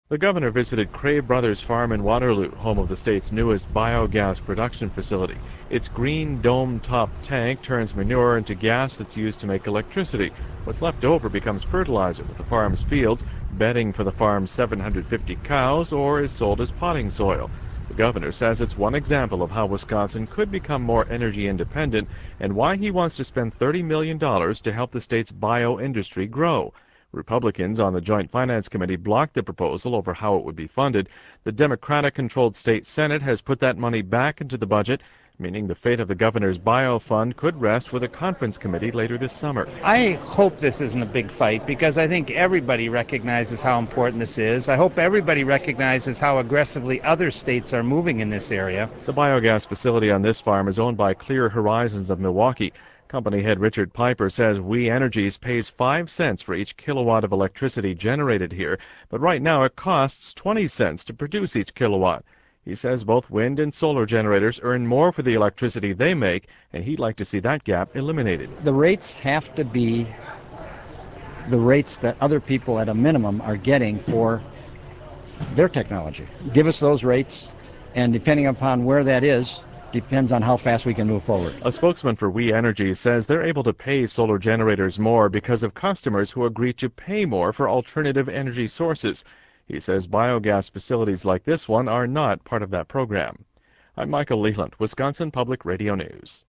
The governor visited Crave Brothers Farm in Waterloo, home of the state's newest biogas production facility. Its green dome-top tank turns manure into gas that's used to make electricity. What's left over becomes fertilizer with the farm's fields, bedding for the farm's 750 cows, or is sold as potting soil. The governor says it's one example of how Wisconsin could become more energy independent and why he wants to spend $30 million to help the state's bio-industry grow. Republicans on the Joint Finance Committee blocked the proposal over how it would be funded. The Democratic-controlled state Senate has put that money back into the budget, meaning the fate of the governor's bio fund could rest with a conference committee later this summer. I hope this isn't a big fight because I think everybody recognizes how important this is. I hope everybody recognizes how aggressively other states are moving in this area. The biogas facility on this farm is owned by Clear Horizons of Milwaukee. Company head Richard Piper says We Energies pays 5 cents for each kilowatt of electricity generated here, but right now it costs 20 cents to produce each kilowatt. He says both wind and solar generators earn more for the electricity they make, and he'd like to see that gap eliminated. The rates have to be the rates that other people at a minimum are getting for their technology. Give us those rates, and depending upon where that is, depends on how fast we can move forward. A spokesman for We Energies says they're able to pay solar generators more because of customers who agree to pay more for alternative energy sources. He says biogas facilities like this one are not part of that program. I'm Michael Leland, Wisconsin Public Radio News.